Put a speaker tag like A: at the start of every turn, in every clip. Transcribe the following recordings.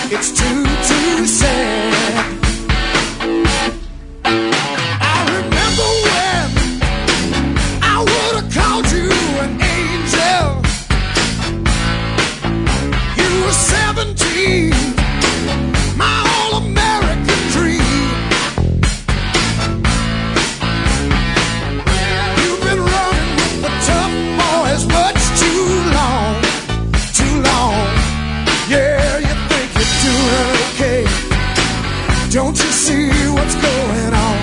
A: It's too sad. I remember when I would have called you an angel. You were 17, my all-American dream. You've been running with the tough boys much too long, too long. Yeah, you think you're doing okay. Don't you see what's going on?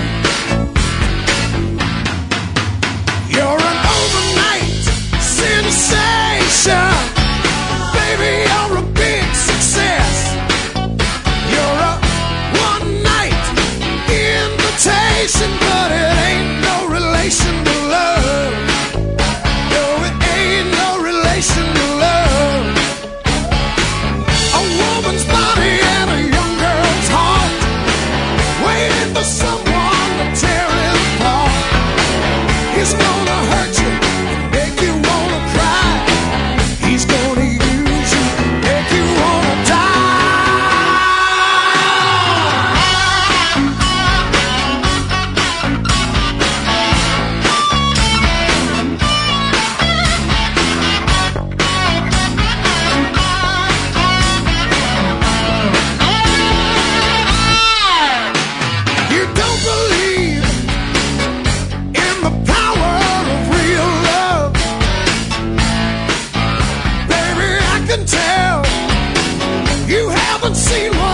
A: You're an overnight sensation. Baby, you're a big success. You're a one-night invitation, but it ain't no relation to love. No, it ain't no relation to love. A woman's body and a young girl's heart, waiting for someone to tear it apart. He's gonna hurt you, make you wanna cry. He's gonna use you, make you wanna die. You don't believe in the power of real love. Baby, I can tell you haven't seen